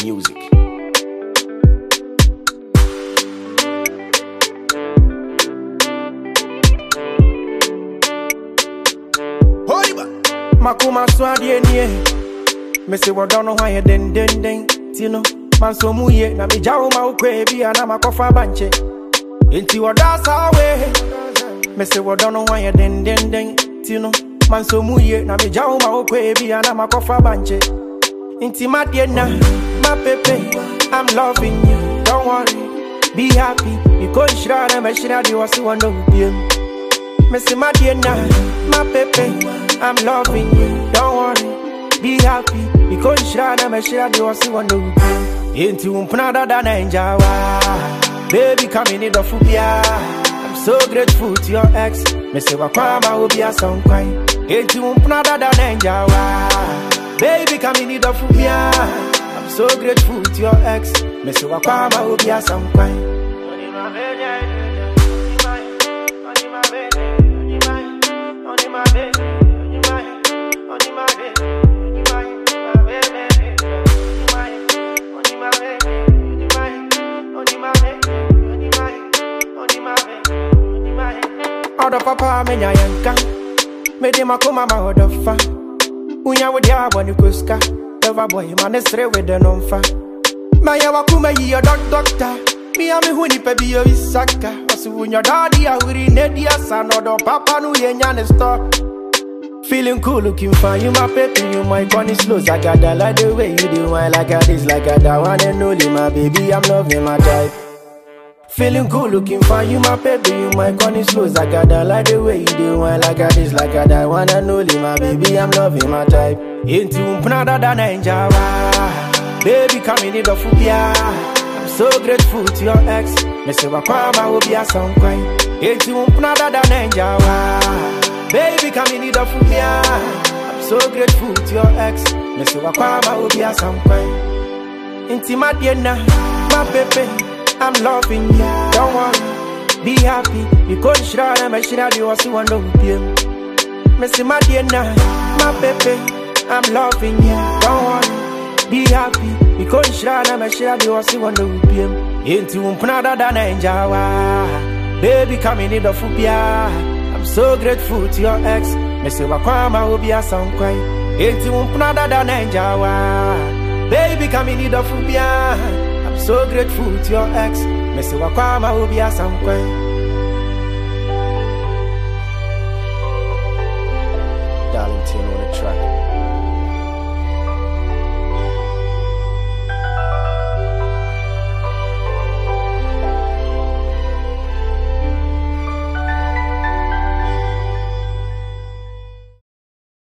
music. Makuma swadi enie me say what don't know why den tino man so muye na me jawo ma ukwe bia na makofa banche enti wadasa we me say what don't know why den tino man so muye na me jawo ma ukwe bia na makofa banche enti madiena my pepe I'm loving you don't worry be happy because shira me shira di wasi wando biem me say madiena my pepe I'm loving you, don't worry, be happy. Because Shrana me share the wasi wando. Into umpanada da ninja. Baby come in the fubia. I'm so grateful to your ex. Me say wakwama will be a song kwai. Into umpanada da ninja. Baby come in the fubia. I'm so grateful to your ex. Me say wakwama will be a song kwai. Oda papa me nyanka me de makoma ma oda fa unya we dia boni kuska never boy man estre we de nonfa ma ya wakuma yi your doctor me am hu ni pe bi yo isaka asu unya daddy a uri ne dia san oda papa nu ye nyane store feeling cool looking fine you my baby you my bunny slows I got that like the way you do I like this like that one and only my baby I'm loving my type. Feeling cool, looking fine, you my baby, you my gun is slows. I got that like the way you do, I like this, like that one and only my baby, I'm loving my type. Into umpanada da ninja, baby come in the fubia. I'm so grateful to your ex. Me say wakwama will be a song kwai. Into umpanada da ninja, baby come in the fubia. I'm so grateful to your ex. Me say wakwama will be a song kwai. Into madiena, my baby. I'm loving you, don't worry, be happy. Because Shrana me shira di wasi wando biem. Me say madiena, my baby. I'm loving you, don't worry, be happy. Because Shrana me shira di wasi wando biem. Into umpanada da ninja, baby come in the fubia. I'm so grateful to your ex. Me say wakwama will be a song kwai. Into umpanada da ninja, baby come in the fubia. So grateful to your ex. Me say wakwama will be a song kwai.